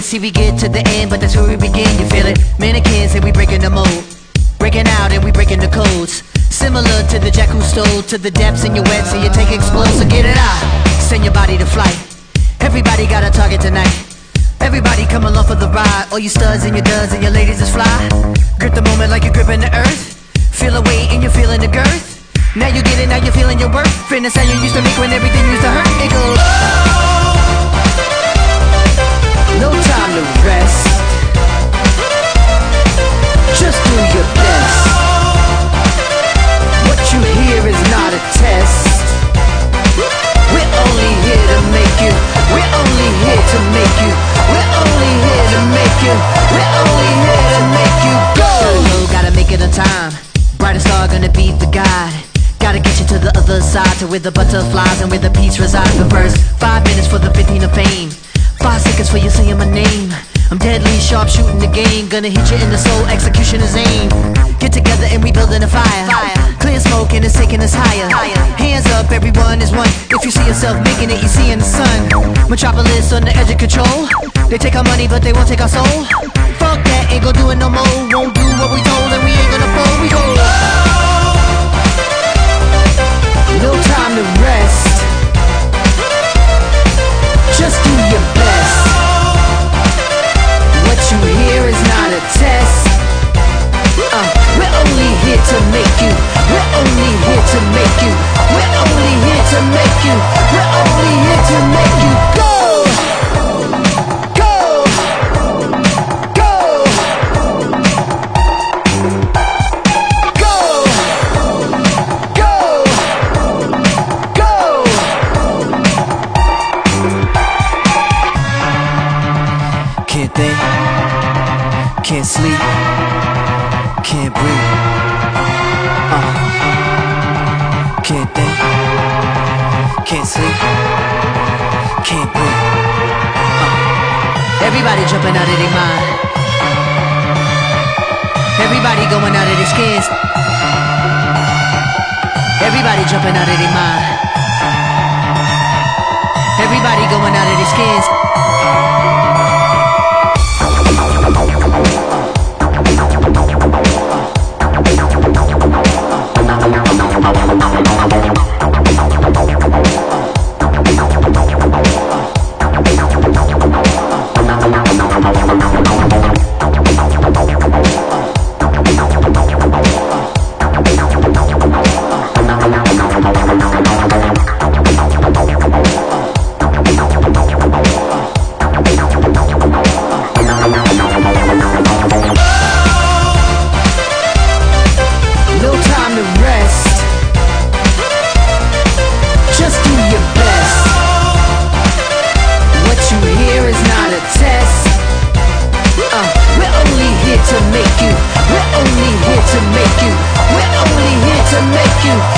See, we get to the end, but that's where we begin, you feel it? Mannequins and we breaking the mold, breaking out and we breaking the codes. Similar to the jack who stole to the depths in your wet, so you take explode, so get it out. Send your body to flight. Everybody got a target tonight. Everybody come along for the ride. All you studs and your duds and your ladies is fly. Grip the moment like you're gripping the earth. Feel the weight and you're feeling the girth. Now you get it, now you're feeling your worth. Fitness how you used to make when everything used to hurt. It goes, no time to rest. Just do your best. What you hear is not a test. We're only here to make you. We're only here to make you. We're only here to make you. We're only here to make you go. Gotta make it on time. Brightest star gonna be the guide. Gotta get you to the other side, to where the butterflies and where the peace resides. But first, 5 minutes for the 15 of fame. 5 seconds for you saying my name. I'm deadly sharp shooting the game. Gonna hit you in the soul, execution is aim. Get together and we building a fire. Clear smoke and it's taking us higher. Hands up, everyone is one. If you see yourself making it, you see in the sun. Metropolis on the edge of control. They take our money but they won't take our soul. Fuck that, ain't gon' do it no more. Won't do what we told and we ain't gonna fold. We go, no time to rest. Just do your best. What you hear is not a test. We're only here to make you. We're only here to make you. We're only here to make you. We're only here to make you go. Go. Go. Go. Go. Go. Can't think, can't sleep, can't breathe. Can't think, can't sleep, can't breathe. Everybody jumping out of their mind. Everybody going out of their skins. Everybody jumping out of their mind. Everybody going out of their skins. To make you. We're only here to make you. We're only here to make you.